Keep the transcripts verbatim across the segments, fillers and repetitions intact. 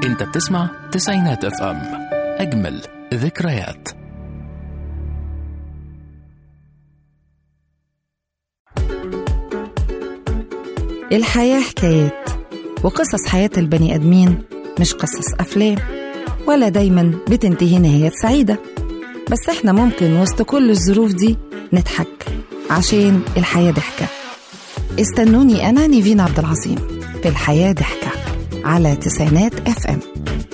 انت بتسمع تسعينات اف ام، اجمل ذكريات. الحياة حكايات وقصص حياة البني آدمين، مش قصص أفلام، ولا دايما بتنتهي نهاية سعيدة. بس احنا ممكن وسط كل الظروف دي نضحك عشان الحياة ضحكة. استنوني أنا نيفين عبد العظيم في الحياة ضحكة على تسعينات اف ام.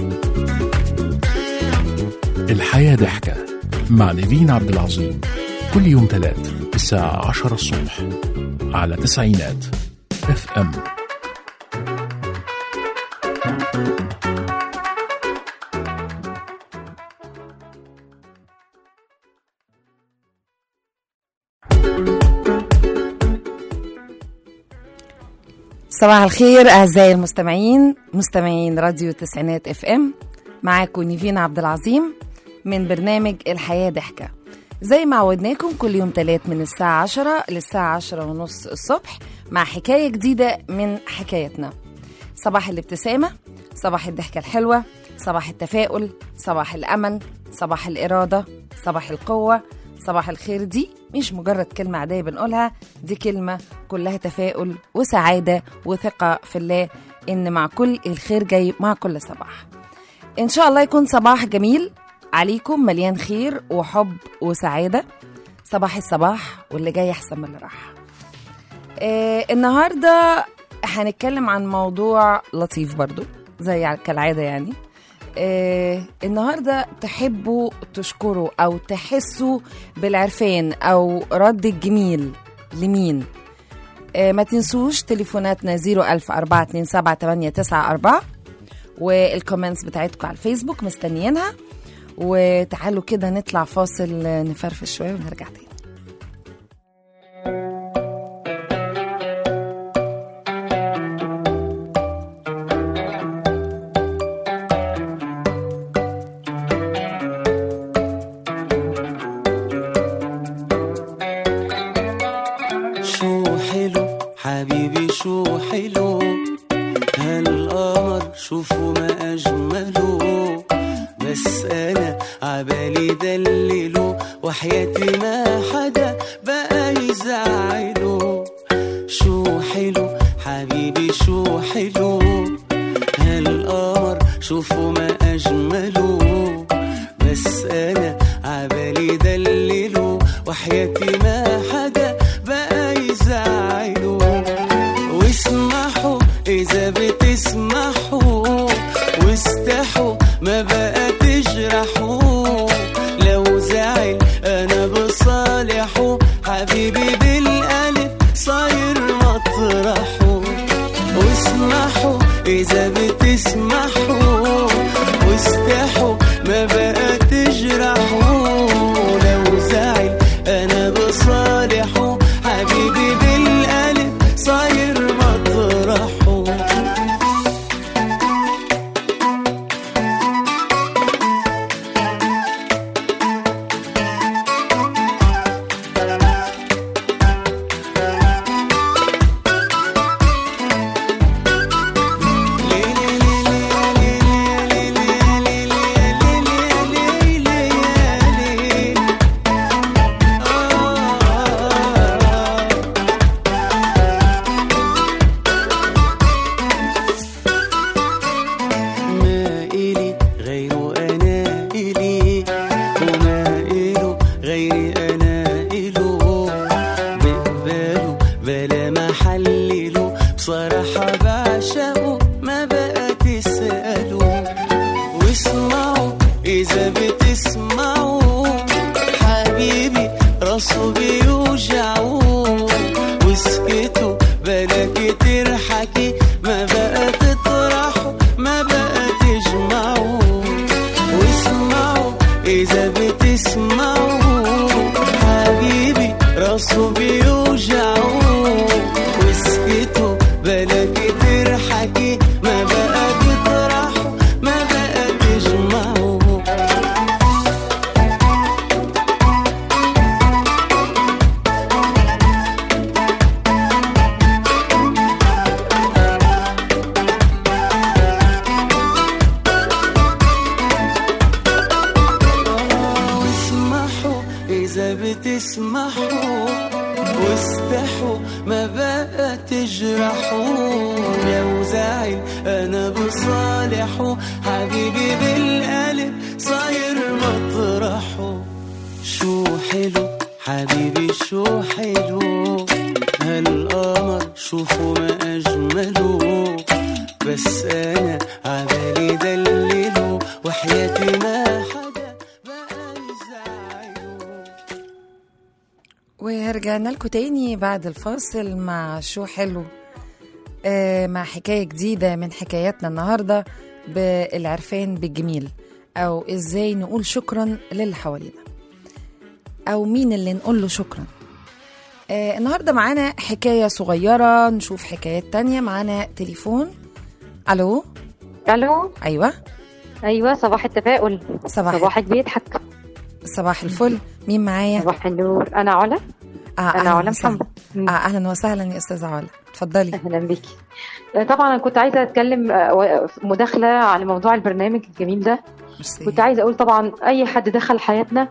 الحياة ضحكة مع نيفين عبد العظيم، كل يوم ثلاث الساعة عشرة الصبح على تسعينات اف ام. صباح الخير أعزائي المستمعين، مستمعين راديو تسعينات اف ام. معاكم نيفين عبد العظيم من برنامج الحياة ضحكة، زي ما عودناكم كل يوم تلات من الساعة عشرة للساعة عشرة ونص الصبح مع حكاية جديدة من حكايتنا. صباح الابتسامة، صباح الضحكة الحلوة، صباح التفاؤل، صباح الأمل، صباح الإرادة، صباح القوة، صباح الخير. دي مش مجرد كلمة عادية بنقولها، دي كلمة كلها تفاؤل وسعادة وثقة في الله إن مع كل الخير جاي مع كل صباح. إن شاء الله يكون صباح جميل عليكم، مليان خير وحب وسعادة. صباح الصباح واللي جاي أحسن من اللي راح. آه النهاردة هنتكلم عن موضوع لطيف برضو زي كالعادة يعني. آه النهاردة تحبوا تشكروا أو تحسوا بالعرفان أو رد الجميل لمين؟ آه ما تنسوش تليفوناتنا زيرو ألف أربعة اتنين سبعة تمانية تسعة أربعة والكومنتس بتاعتكم على الفيسبوك مستنيينها. وتعالوا كده نطلع فاصل نفرفش شوية ونرجع تاني. شو حلو حبيبي شو حلو هالقمر، شوفوا ما أجمله، بس أنا عبالي دلله وحياتي ما حدا بقى يزعله. شو حلو حبيبي شو حلو هالقمر، شوفوا ما أجمله، بس أنا عبالي دلله وحياتي ما حدا بقى يزعله. واسمحوا إذا بتسمحوا، واستحوا ما بقى تجرحوا، لو زعل أنا بصالحه، حبيبي بالقلب صاير مطرحه. واسمحوا إذا بتسمحوا، واستحوا ما بقى تجرحوا، لو زعل أنا بصالحه، حبيبي بالقلب صاير مطرحه. راسه بيوجعه واسكتوا بلا كده بقى تجرحه، لو زعل انا بصالحه، حبيبي بالقلب صاير مطرحه. شو حلو حبيبي شو حلو، هالقمر شوفوا ما أجمله، بس أنا عبالي دلله، وحياتي ما حدا بقى يزعله. ورجعنا لكم تاني بعد الفاصل مع شو حلو، آه مع حكاية جديدة من حكاياتنا النهاردة بالعرفان بالجميل، أو إزاي نقول شكرا للي حوالينا، أو مين اللي نقول له شكرا. آه النهاردة معانا حكاية صغيرة، نشوف حكايات تانية. معانا تليفون. ألو. الو. أيوة. ايوه صباح التفاؤل. صباح صباحك بيضحك. صباح الفل. مين معايا؟ صباح النور. انا علا. آه انا علا محمد. آه اهلا وسهلا يا استاذه علا، اتفضلي. اهلا بيكي. طبعا انا كنت عايزه اتكلم مداخله على موضوع البرنامج الجميل ده. مرسي. كنت عايزه اقول طبعا اي حد دخل حياتنا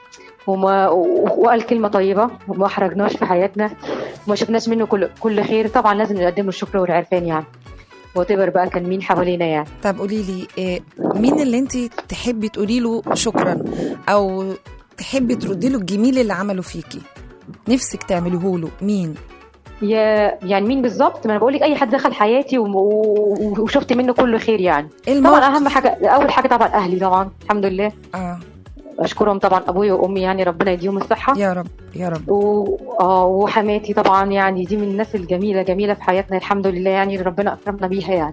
وما وقال كلمه طيبه وما احرجناش في حياتنا وما شفناش منه كل كل خير، طبعا لازم نقدم له الشكر والعرفان يعني، وتبر بقى كان مين حوالينا يعني. طب قولي لي إيه مين اللي انت تحبي تقولي له شكرا، او تحبي تردي له الجميل اللي عمله فيكي، نفسك تعمليه له؟ مين؟ يا يعني مين بالظبط؟ ما انا بقول لك اي حد دخل حياتي و... و... وشفت منه كل خير يعني. الموقف. طبعا اهم حاجه، اول حاجه طبعا اهلي، طبعا الحمد لله. اه اشكرهم طبعا، ابويا وامي يعني ربنا يديهم الصحه يا رب يا رب. و... اه وحماتي طبعا يعني دي من الناس الجميله جميله في حياتنا الحمد لله يعني، ربنا اكرمنا بيها يعني.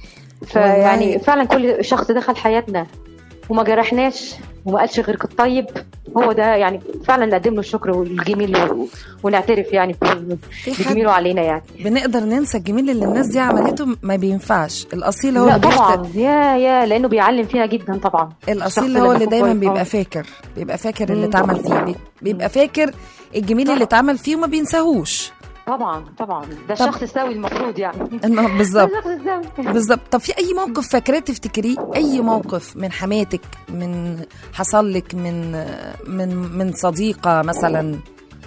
فيعني فعلا كل شخص دخل حياتنا وما جرحناش وما قالش غير الطيب، هو ده يعني فعلا نقدم له الشكر والجميل ونعترف يعني بجميله علينا يعني. بنقدر ننسى الجميل اللي الناس دي عملته؟ ما بينفعش. الاصيل هو لا اللي طبعا بيفتر. يا يا لانه بيعلم فينا جدا طبعا. الاصيل هو اللي دايما بيبقى فاكر، بيبقى فاكر اللي اتعمل فيه، بيبقى فاكر الجميل اللي اتعمل فيه وما بينساهوش. طبعا طبعا ده الشخص السوي المفروض يعني. بالظبط بالظبط. طب في اي موقف فاكراه تفتكريه؟ اي موقف من حماتك، من حصل لك، من من من صديقه مثلا؟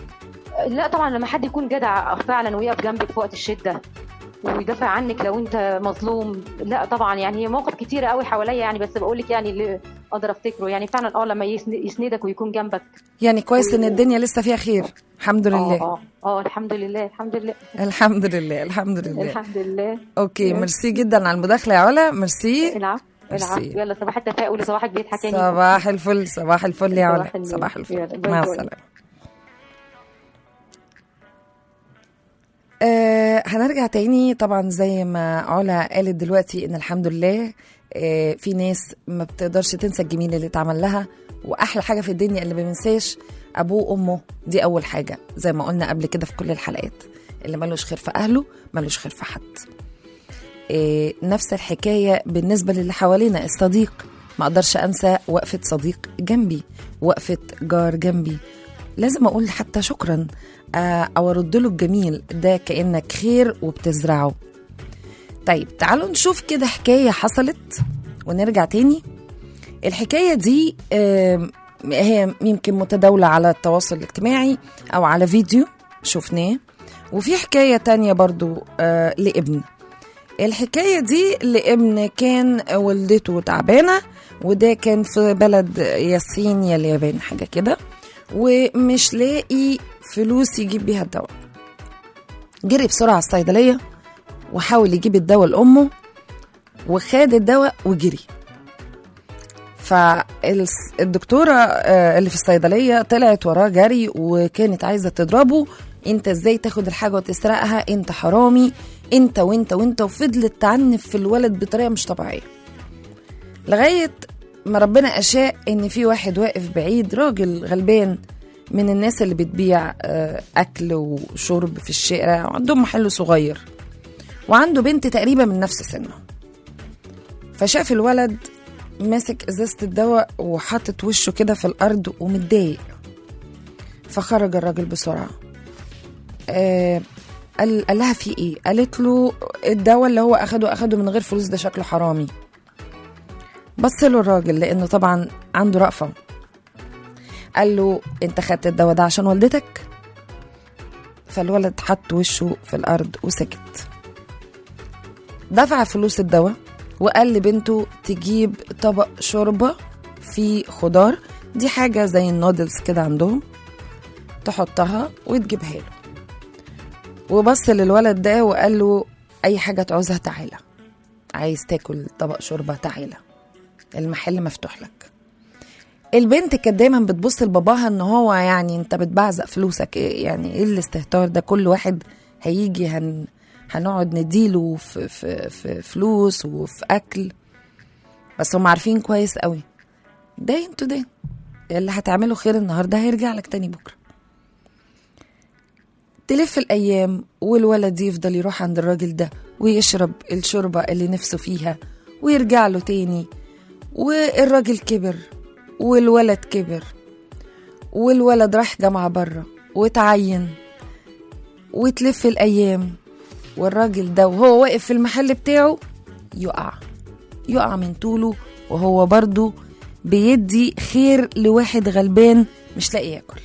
لا طبعا لما حد يكون جدع فعلا ويقف جنبك في وقت الشده ويدافع عنك لو انت مظلوم. لا طبعا يعني هي مواقف كتيره قوي حواليا يعني، بس بقول لك يعني اللي اقدر افتكره يعني فعلا اه لما يسندك ويكون جنبك. يعني كويس ان الدنيا لسه فيها خير. الحمد لله. اه اه الحمد لله الحمد لله الحمد لله الحمد لله الحمد لله. اوكي ميرسي جدا على المداخله يا علا. ميرسي. العفو العفو. يلا صباح التفاؤل وصباحك بيضحك تاني. صباح الفل. صباح الفل يا علا. صباح الفل. مع السلامه. آه هنرجع تاني. طبعا زي ما علا قالت دلوقتي ان الحمد لله آه في ناس ما بتقدرش تنسى الجميل اللي اتعمل لها، واحلى حاجه في الدنيا اللي ما بينساش ابوه وامه. دي اول حاجه زي ما قلنا قبل كده في كل الحلقات، اللي ملوش خير في اهله ملوش خير في حد. آه نفس الحكايه بالنسبه للي حوالينا. الصديق، ما اقدرش انسى وقفه صديق جنبي، وقفه جار جنبي، لازم اقول حتى شكرا او ارد له الجميل ده، كأنك خير وبتزرعه. طيب تعالوا نشوف كده حكاية حصلت ونرجع تاني. الحكاية دي هي يمكن متداولة على التواصل الاجتماعي او على فيديو شفناه، وفي حكاية تانية برضو لابن. الحكاية دي لابن كان والدته تعبانة، وده كان في بلد ياسين يا اليابان حاجة كده، ومش لاقي فلوس يجيب بيها الدواء. جري بسرعة على الصيدلية وحاول يجيب الدواء لأمه، وخد الدواء وجري. فالدكتورة اللي في الصيدلية طلعت وراه جري وكانت عايزة تضربه. انت ازاي تاخد الحاجة وتسرقها؟ انت حرامي، انت وانت وانت. وفضلت تعنف في الولد بطريقة مش طبيعية، لغاية ما ربنا أشاء إن في واحد واقف بعيد، راجل غلبان من الناس اللي بتبيع أكل وشرب في الشارع، وعندهم محل صغير، وعنده بنت تقريبا من نفس سنه. فشاف الولد ماسك إزازة الدواء وحاطط وشه كده في الأرض ومتضايق، فخرج الراجل بسرعة. آه قال لها في إيه؟ قالت له الدواء اللي هو أخده أخده من غير فلوس، ده شكله حرامي. بص له الراجل لأنه طبعا عنده رأفة، قال له انت خدت الدواء ده عشان والدتك؟ فالولد حط وشه في الأرض وسكت. دفع فلوس الدواء وقال لبنته تجيب طبق شوربة فيه خضار، دي حاجة زي النودلز كده عندهم، تحطها وتجيبها له. وبص للولد ده وقال له أي حاجة تعوزها تعالى، عايز تاكل طبق شوربة تعالى، المحل مفتوح لك. البنت كانت دايما بتبص لباباها ان هو يعني انت بتبعزق فلوسك، إيه يعني ايه الاستهتار ده، كل واحد هيجي هن هنقعد نديله في, في, في فلوس وفي اكل. بس هم عارفين كويس قوي دين تو دين، اللي هتعمله خير النهارده هيرجع لك تاني بكره. تلف الايام والولد يفضل يروح عند الراجل ده ويشرب الشوربه اللي نفسه فيها ويرجع له تاني. والراجل كبر والولد كبر والولد راح جامعة بره وتعين، وتلف الأيام والراجل ده وهو واقف في المحل بتاعه يقع يقع من طوله، وهو برضو بيدي خير لواحد غلبان مش لاقي ياكل.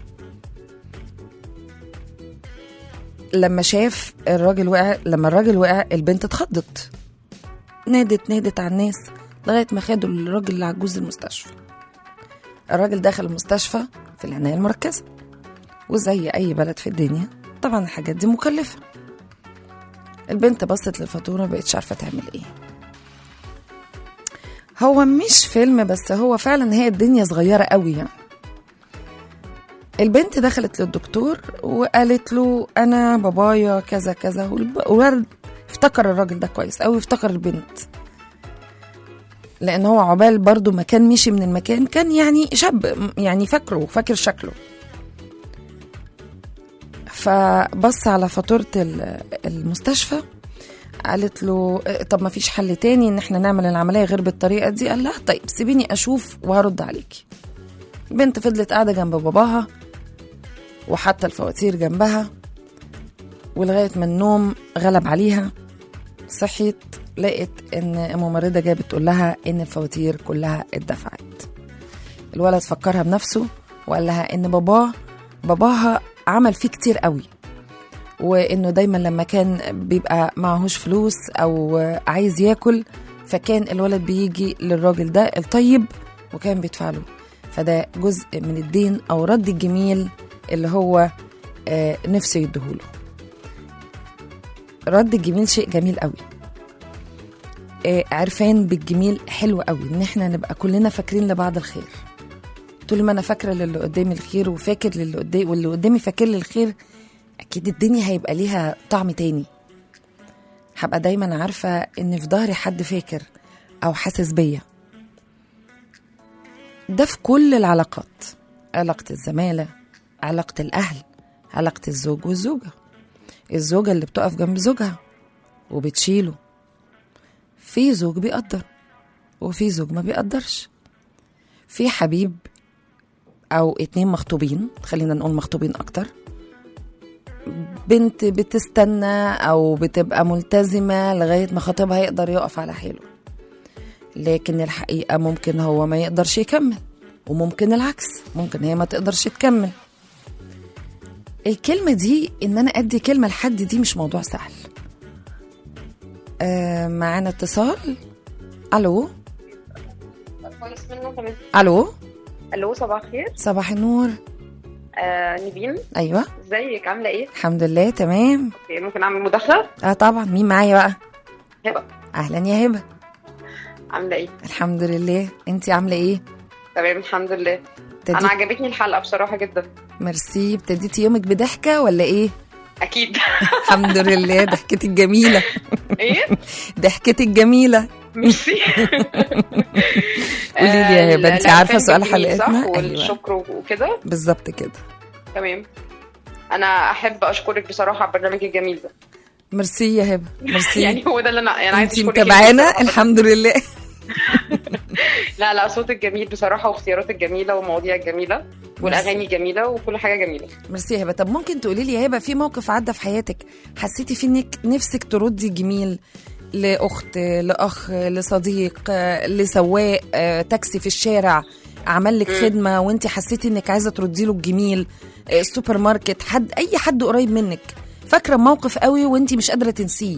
لما شاف الراجل وقع لما الراجل وقع البنت اتخضت، نادت نادت على الناس لغاية ما خدوا الراجل العجوز المستشفى. الراجل دخل المستشفى في العناية المركزة، وزي أي بلد في الدنيا طبعا الحاجات دي مكلفة. البنت بصت للفاتورة مبقتش عارفة تعمل ايه. هو مش فيلم، بس هو فعلا هي الدنيا صغيرة قوي يعني. البنت دخلت للدكتور وقالت له أنا بابايا كذا كذا، والولد افتكر الراجل ده كويس قوي، افتكر البنت، لأن هو عبال برضو ما كان مشي من المكان كان يعني شاب، يعني فاكره فاكر شكله. فبص على فاتورة المستشفى، قالت له طب ما فيش حل تاني ان احنا نعمل العملية غير بالطريقة دي؟ قال لها طيب سيبيني اشوف وهرد عليكي. البنت فضلت قاعدة جنب باباها وحتى الفواتير جنبها، ولغاية ما النوم غلب عليها صحيت لقيت ان ممرضة جايه بتقول لها ان الفواتير كلها اتدفعت. الولد فكرها بنفسه وقال لها ان باباه باباها عمل فيه كتير قوي، وانه دايما لما كان بيبقى معهوش فلوس او عايز ياكل فكان الولد بيجي للراجل ده الطيب وكان بيدفع له، فده جزء من الدين او رد الجميل اللي هو نفسه يديهوله. رد الجميل شيء جميل قوي، عرفان بالجميل حلو قوي، ان احنا نبقى كلنا فاكرين لبعض الخير. طول ما انا فاكره للي قدامي الخير وفاكر للي قدامي واللي قدامي فاكر لي الخير، اكيد الدنيا هيبقى ليها طعم تاني. هبقى دايما عارفه ان في ظهري حد فاكر او حاسس بيا. ده في كل العلاقات، علاقه الزماله، علاقه الاهل، علاقه الزوج والزوجه، الزوجه اللي بتقف جنب زوجها وبتشيله. في زوج بيقدر وفي زوج ما بيقدرش. في حبيب او اتنين مخطوبين، خلينا نقول مخطوبين اكتر، بنت بتستنى او بتبقى ملتزمة لغاية ما خطيبها يقدر يقف على حيله، لكن الحقيقة ممكن هو ما يقدرش يكمل، وممكن العكس، ممكن هي ما تقدرش تكمل. الكلمة دي ان انا ادي كلمة لحد دي مش موضوع سهل. آه معانا اتصال. الو. كويس منه كمان. الو. الو صباح الخير. صباح النور. آه نيفين. ايوه ازيك عامله ايه؟ الحمد لله تمام. اوكي ممكن اعمل مداخله؟ اه طبعا. مين معايا بقى؟ هبه. اهلا يا هبه. عامله ايه؟ الحمد لله، انتي عامله ايه؟ تمام الحمد لله. تدي... انا عجبتني الحلقه بصراحه جدا. ميرسي. ابتديتي يومك بضحكه ولا ايه؟ اكيد. الحمد لله. ضحكتك جميله. ايه؟ ضحكتك جميله. ميرسي. قولي لي يا هبه، انت عارفه سؤال حلقتنا؟ صح والشكر وكده بالظبط كده. تمام. انا احب اشكرك بصراحه على البرنامج الجميل ده. ميرسي يا هبه. ميرسي. يعني هو ده اللي انا يعني عايزه اشكرك. انت متابعانا الحمد لله. لا لا صوتك جميل بصراحه، واختياراتك جميله، ومواضيعك جميله، والاغاني جميله، وكل حاجه جميله. ميرسي يا هبه. طب ممكن تقولي لي يا هبه، في موقف عدى في حياتك حسيتي فيه انك نفسك تردي جميل لاخت، لاخ، لصديق، لسواق تاكسي في الشارع، عمل لك خدمه وانت حسيتي انك عايزه تردي له الجميل، السوبر ماركت، حد اي حد قريب منك، فاكره موقف قوي وانت مش قادره تنسيه؟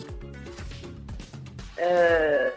أه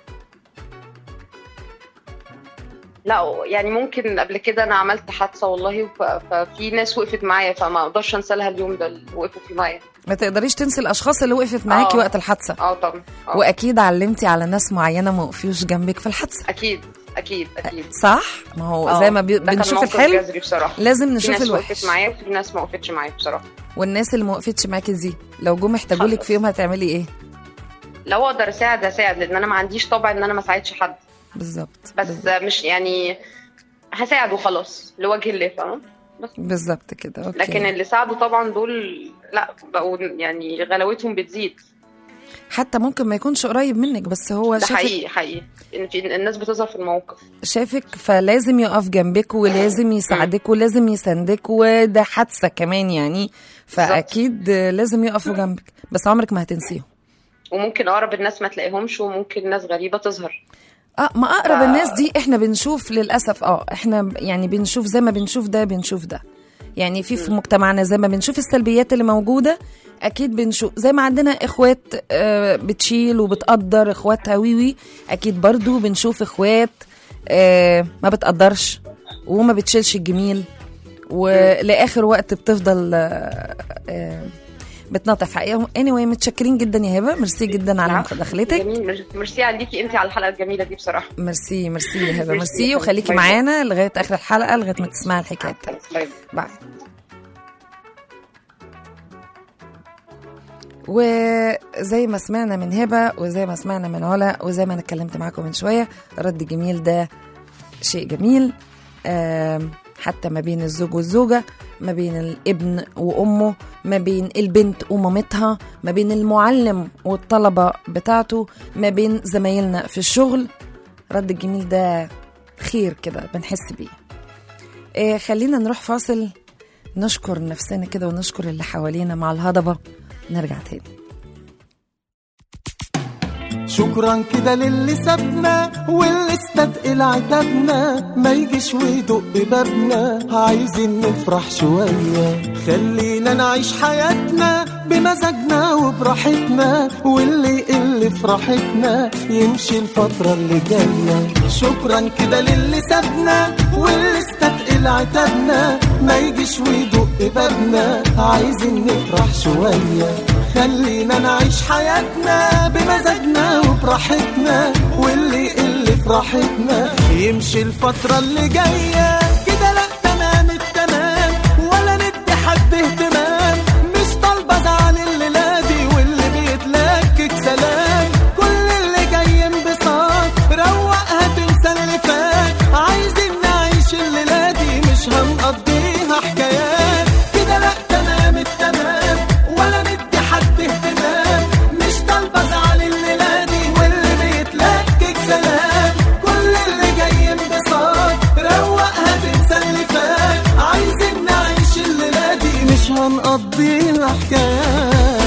لا يعني ممكن قبل كده انا عملت حادثه والله، ففي ناس وقفت معايا فما اقدرش انسى لها اليوم ده اللي وقفوا فيه معايا. ما تقدريش تنسي الاشخاص اللي وقفت معاكي وقت الحادثه؟ اه طبعا. أوه. واكيد علمتي على ناس معينه ما وقفوش جنبك في الحادثه. اكيد اكيد اكيد صح. ما هو أوه. زي ما بي... بنشوف الحلو لازم نشوف الوحش. في ناس وقفت معايا وفي ناس ما وقفتش معايا بصراحه. والناس اللي ما وقفتش معاكي دي لو جم احتاجوا لك في يوم هتعملي ايه؟ لو اقدر اساعد اساعد، لان انا ما عنديش طبع ان انا ما اساعدش حد. بالظبط. بس بالزبط. مش يعني هساعده خلاص لوجه الله، فاهم؟ بس بالظبط كده. أوكي. لكن اللي ساعدوا طبعا دول لا بقوا يعني غلاوتهم بتزيد، حتى ممكن ما يكونش قريب منك بس هو شافك. حقيقي حقيقي ان في الناس بتظهر في الموقف، شافك فلازم يقف جنبك ولازم يساعدك ولازم يساندك، وده حادثه كمان يعني، فاكيد لازم يقفوا جنبك، بس عمرك ما هتنسيهم. وممكن اقرب الناس ما تلاقيهمش، وممكن ناس غريبه تظهر. اه ما اقرب ف... الناس دي احنا بنشوف للاسف، اه احنا يعني بنشوف زي ما بنشوف ده بنشوف ده، يعني في في مجتمعنا زي ما بنشوف السلبيات اللي موجوده اكيد بنشوف، زي ما عندنا اخوات آه بتشيل وبتقدر اخواتها ويوي، اكيد برضو بنشوف اخوات آه ما بتقدرش وما بتشيلش الجميل، ولاخر وقت بتفضل آه آه بتنطف حقيقة. anyway متشكرين جدا يا هبه، ميرسي جدا على مداخلتك. جميل، ميرسي عليكي انت على الحلقه الجميله دي بصراحه. ميرسي ميرسي يا هبه، ميرسي، وخليكي معانا لغايه اخر الحلقه لغايه ما تسمعي الحكايه. باي باي. وزي ما سمعنا من هبه وزي ما سمعنا من علا وزي ما انا اتكلمت معاكم من شويه، الرد الجميل ده شيء جميل، حتى ما بين الزوج والزوجه، ما بين الابن وأمه، ما بين البنت ومامتها، ما بين المعلم والطلبة بتاعته، ما بين زمايلنا في الشغل. رد الجميل ده خير كده بنحس بيه. إيه خلينا نروح فاصل، نشكر نفسنا كده ونشكر اللي حوالينا مع الهضبة، نرجع تاني. شكرا كده للي سابنا واللي استثقل عتابنا، ما يجيش ويدق بابنا، عايزين نفرح شوية، خلينا نعيش حياتنا بمزاجنا وبراحتنا، واللي يقل فرحتنا يمشي الفترة اللي جاية. شكرا كده للي سابنا واللي استثقل عتابنا، ما يجيش ويدق بابنا، عايزين نفرح شوية، خلينا نعيش حياتنا بمزاجنا وبراحتنا، واللي يقل فرحتنا يمشي الفترة اللي جاية. كده لا تمام التمام ولا ندي حد اهتمام، مش طالبة زعل الليلة دي واللي بيتلكك سلام، كل اللي جاي انبساط روقها تنسى اللي فات، عايزين نعيش الليلة دي مش هنقضيها حكايات. كده لا تمام التمام ولا ندي حد اهتمام، مش طالبة زعل الليلة دي واللي بيتلكك سلام، كل اللي جاي انبساط روقها تنسى اللي فات، عايزين نعيش الليلة دي مش هنقضيها حكايات.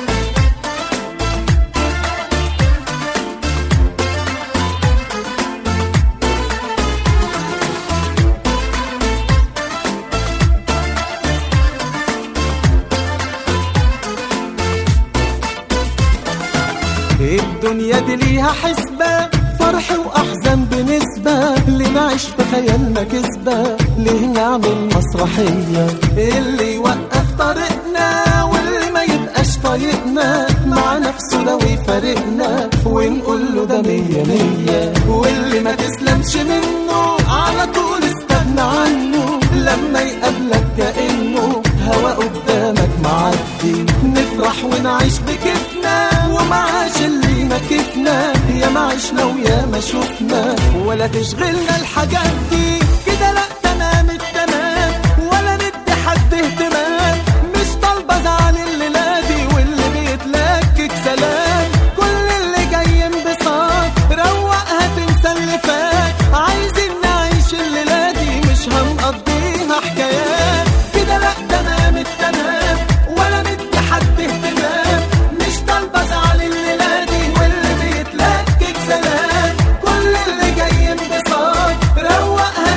الدنيا دي ليها حسبة، فرح وأحزان بنسبة، اللي نعيش في خيالنا كسبة، ليه نعمل مسرحية، اللي يوقف طريقنا واللي ما يبقاش طايقنا، مع نفسه لو يفارقنا ونقول له ده مية مية، واللي ما تسلمش منه على طول استغنى عنه، لما يقابلك كأنه هوا قدامك معدي، نفرح ونعيش بكيفنا ومعاش اللي ما كيفنا، يا ما عشنا ويا ما شفنا ولا تشغلنا الحاجات دي. كده لا تمام التمام ولا ندي حد اهتمام، مش طالبة زعل الليلة دي واللي بيتلكك سلام، كل اللي جاي انبساط روقها تنسى اللي فات، عايزين نعيش الليلة دي مش هنقضيها حكايات. كده لا تمام التمام ولا ندي حد اهتمام، مش طالبة زعل الليلة دي واللي بيتلكك سلام، كل اللي جاي انبساط روقها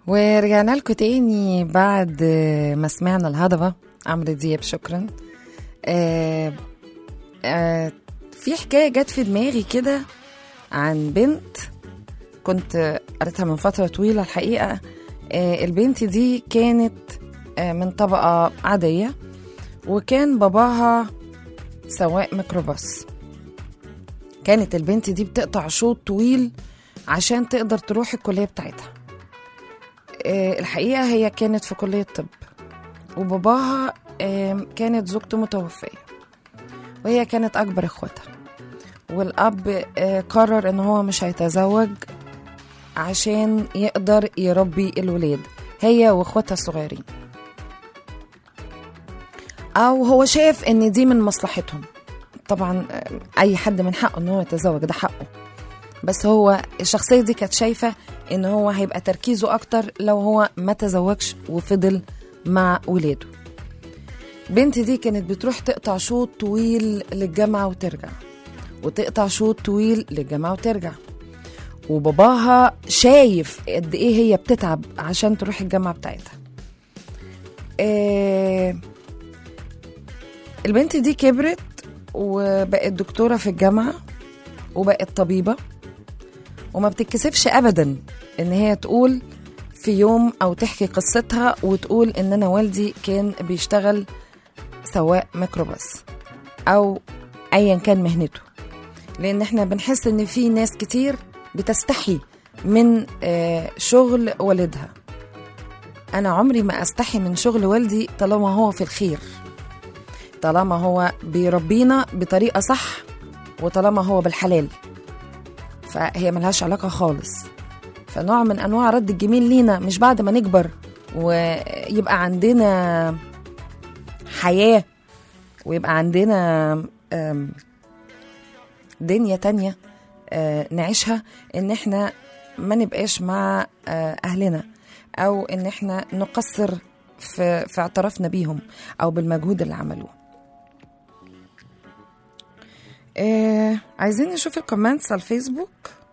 ورجعنا لكم تاني بعد ما سمعنا الهضبة عمرو دياب. شكرا. آه آه في حكاية جت في دماغي كده عن بنت كنت قريتها من فترة طويلة الحقيقة. آه البنت دي كانت آه من طبقة عادية، وكان باباها سواق ميكروباص. كانت البنت دي بتقطع شوط طويل عشان تقدر تروح الكلية بتاعتها. آه الحقيقة هي كانت في كلية طب، وباباها آه كانت زوجته متوفية، وهي كانت أكبر إخواتها. والأب آه قرر إن هو مش هيتزوج عشان يقدر يربي الولاد هي وإخواتها الصغيرين، أو هو شايف إن دي من مصلحتهم. طبعا أي حد من حقه إن هو يتزوج، ده حقه، بس هو الشخصية دي كانت شايفة إن هو هيبقى تركيزه أكتر لو هو ما تزوجش وفضل مع ولاده. بنتي دي كانت بتروح تقطع شوط طويل للجامعة وترجع، وتقطع شوط طويل للجامعة وترجع، وباباها شايف قد إيه هي بتتعب عشان تروح الجامعة بتاعتها. آه البنت دي كبرت وبقت دكتورة في الجامعة وبقت طبيبة، وما بتتكسفش أبدا إن هي تقول في يوم أو تحكي قصتها وتقول إن أنا والدي كان بيشتغل سواق ميكروباص أو أيا كان مهنته. لأن احنا بنحس إن في ناس كتير بتستحي من شغل والدها. أنا عمري ما أستحي من شغل والدي طالما هو في الخير، طالما هو بيربينا بطريقة صح، وطالما هو بالحلال، فهي ملهاش علاقة خالص. فنوع من أنواع رد الجميل لينا، مش بعد ما نكبر ويبقى عندنا حياة ويبقى عندنا دنيا تانية نعيشها، إن احنا ما نبقاش مع أهلنا، أو إن احنا نقصر في, في اعترافنا بيهم أو بالمجهود اللي عملوه. آه عايزين نشوف الكومنتس على الفيسبوك.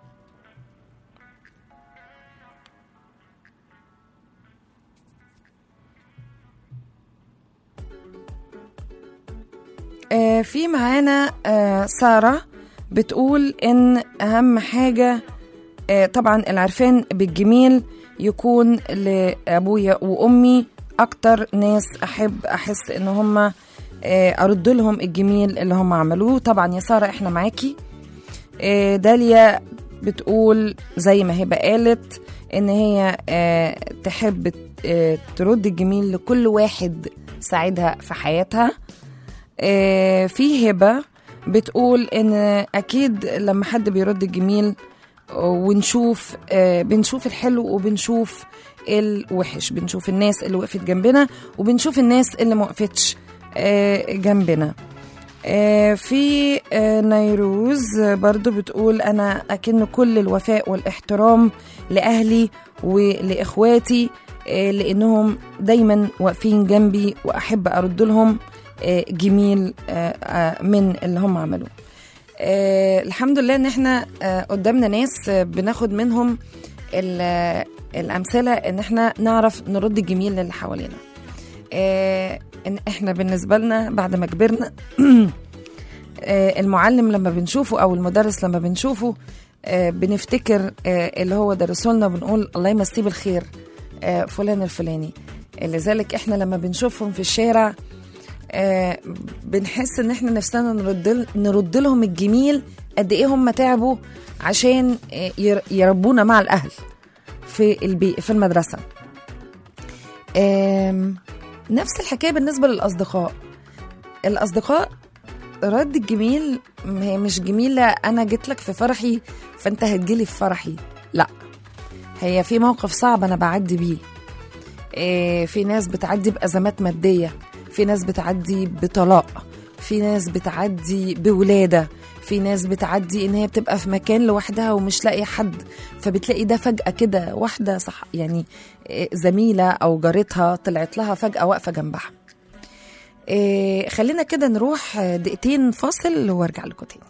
آه في معانا آه سارة بتقول إن أهم حاجة آه طبعا العرفان بالجميل يكون لأبويا وأمي، أكتر ناس أحب أحس إن هم أرد لهم الجميل اللي هم عملوه. طبعا يا سارة إحنا معاكي. داليا بتقول زي ما هبة قالت إن هي تحب ترد الجميل لكل واحد ساعدها في حياتها. في هبة بتقول إن أكيد لما حد بيرد الجميل ونشوف بنشوف الحلو وبنشوف الوحش، بنشوف الناس اللي وقفت جنبنا وبنشوف الناس اللي ما وقفتش جنبنا. في نيروز برضو بتقول أنا أكن كل الوفاء والاحترام لأهلي ولإخواتي، لأنهم دايما واقفين جنبي وأحب أرد لهم جميل من اللي هم عملوه. الحمد لله إن احنا قدامنا ناس بناخد منهم الأمثلة إن احنا نعرف نرد الجميل للي حوالينا. إن احنا بالنسبة لنا بعد ما كبرنا المعلم لما بنشوفه أو المدرس لما بنشوفه بنفتكر اللي هو درسولنا، بنقول الله يمسيه بالخير فلان الفلاني. لذلك احنا لما بنشوفهم في الشارع بنحس ان احنا نفسنا نرد, نرد لهم الجميل قد ايه هم تعبوا عشان يربونا مع الأهل في البي في المدرسة. نفس الحكاية بالنسبة للأصدقاء. الأصدقاء رد الجميل هي مش جميلة أنا جيت لك في فرحي فأنت هتجيلي في فرحي، لا، هي في موقف صعب أنا بعدي بيه. في ناس بتعدي بأزمات مادية، في ناس بتعدي بطلاق، في ناس بتعدي بولادة، في ناس بتعدي إن هي بتبقى في مكان لوحدها ومش لاقي حد، فبتلاقي ده فجأة كده واحدة صح يعني زميلة أو جارتها طلعت لها فجأة واقفة جنبها. إيه خلينا كده نروح دقيقتين فاصل وارجع لكم تاني.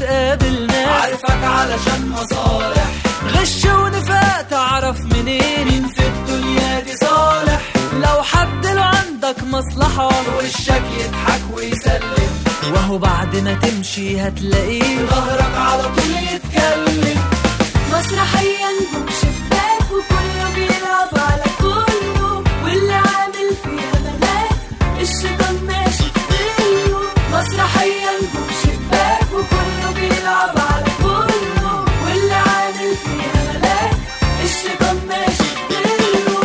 تقابل ناس عارفك علشان مصالح، غش ونفاق تعرف منين مين في الدنيا دي صالح. لو حد له عندك مصلحة وشك يضحك ويسلم، وهو بعد ما تمشي هتلاقيه ظهرك على طول يتكلم. مسرحية نجوم شباك وكله بيلعب على كله، واللي عامل فيها ملاك الشيطان ماشي في ظله. مسرحية نجوم شباك وكله بيلعب على كله، واللي عامل فيها ملاك الشيطان ماشي في ظله.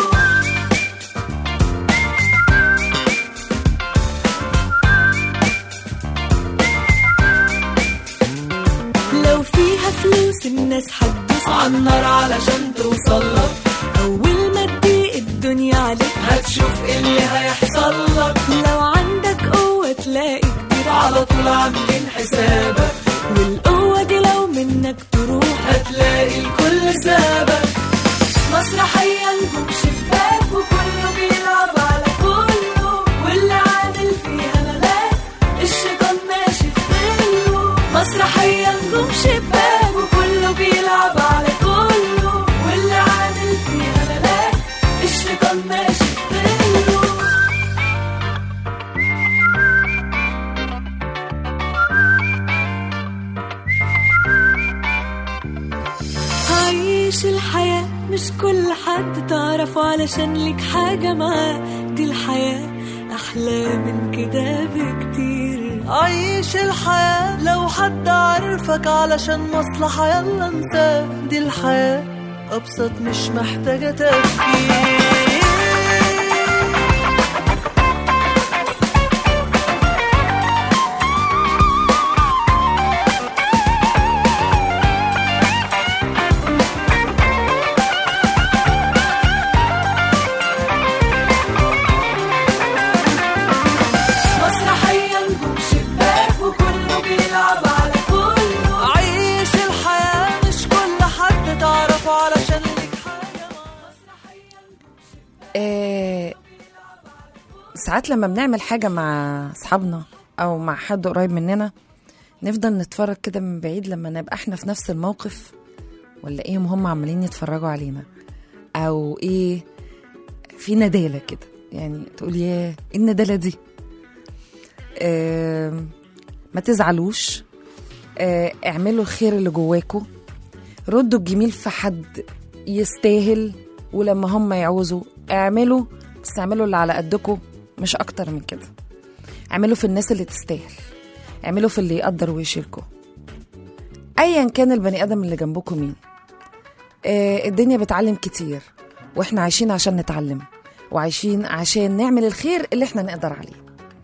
لو فيها فلوس الناس هتدوس عالنار علشان توصلك، أول ما تضيق الدنيا عليك هتشوف ايه اللي هيحصل لك. لو عندك قوة تلاقي كتير على طول عاملين حسابك، والقوة دي لو منك تروح هتلاقي الكل سابك. مسرحية نجوم شباك وكله بيلعب على كله، واللي عامل فيها ملاك الشيطان ماشي في ظله. مسرحية نجوم شباك وكله بيلعب على كله، واللي عامل فيها ملاك الشيطان ماشي في ظله. عيش الحياة مش كل حد تعرفه علشان ليك حاجة معاه، دي الحياة أحلى من كده بكتير. عيش الحياة لو حد عارفك علشان مصلحة يلا انساه، دي الحياة أبسط مش محتاجة تفكير. ساعات لما بنعمل حاجة مع أصحابنا أو مع حد قريب مننا نفضل نتفرج كده من بعيد لما نبقى احنا في نفس الموقف، ولا ايه هم عمالين يتفرجوا علينا، أو ايه في ندالة كده، يعني تقول ياه ايه الندالة دي. اه ما تزعلوش، اه اعملوا الخير اللي جواكوا، ردوا الجميل في حد يستاهل، ولما هم يعوزوا اعملوا، بس اعملوا اللي على قدكوا مش أكتر من كده. اعملوا في الناس اللي تستاهل، اعملوا في اللي يقدر ويشيلكوا أيا كان البني آدم اللي جنبكوا مين. آه الدنيا بتعلم كتير، وإحنا عايشين عشان نتعلم، وعايشين عشان نعمل الخير اللي إحنا نقدر عليه.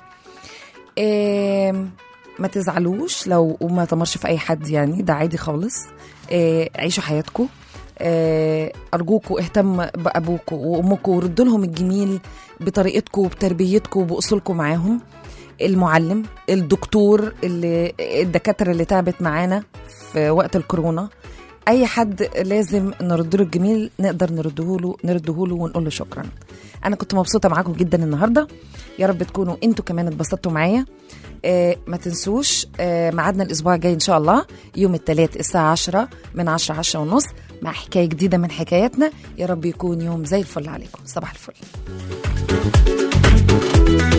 آه ما تزعلوش لو وما تمرش في أي حد، يعني ده عادي خالص. آه عيشوا حياتكوا. أرجوكوا اهتم بأبوكوا وأمكوا، وردوا لهم الجميل بطريقتكوا وبتربيتكوا وبأصولكوا معاهم. المعلم، الدكتور، اللي الدكاترة اللي تعبت معانا في وقت الكورونا، أي حد لازم نرد له الجميل نقدر نرده له نرده له ونقول له شكرا. أنا كنت مبسوطة معاكم جدا النهاردة، يا رب تكونوا انتوا كمان اتبسطتوا معايا. آه ما تنسوش آه معادنا الأسبوع الجاي إن شاء الله يوم الثلاث الساعة عشرة من عشرة عشرة ونص مع حكاية جديدة من حكاياتنا. يا رب يكون يوم زي الفل عليكم. صباح الفل.